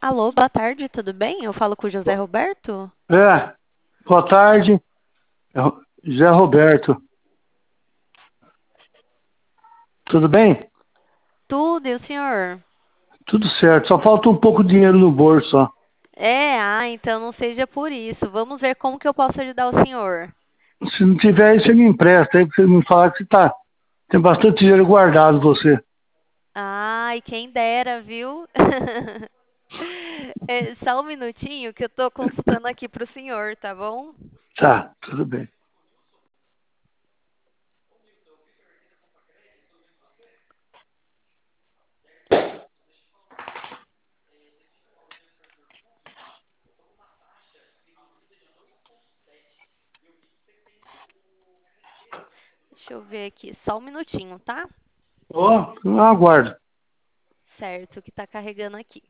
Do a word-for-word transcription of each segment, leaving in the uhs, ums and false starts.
Alô, boa tarde, tudo bem? Eu falo com o José Roberto? É, boa tarde, é Ro- Zé Roberto. Tudo bem? Tudo, e o senhor? Tudo certo, só falta um pouco de dinheiro no bolso, ó. É, ah, então não seja por isso. Vamos ver como que eu posso ajudar o senhor. Se não tiver aí, você me empresta aí, pra você me falar que você tá, tem bastante dinheiro guardado, você. Ai, quem dera, viu? É, só um minutinho que eu tô consultando aqui pro senhor, tá bom? Tá, tudo bem. Deixa eu ver aqui, só um minutinho, tá? Ó, eu aguardo. Certo, que tá carregando aqui.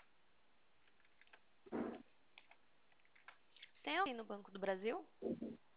Tem alguém no Banco do Brasil?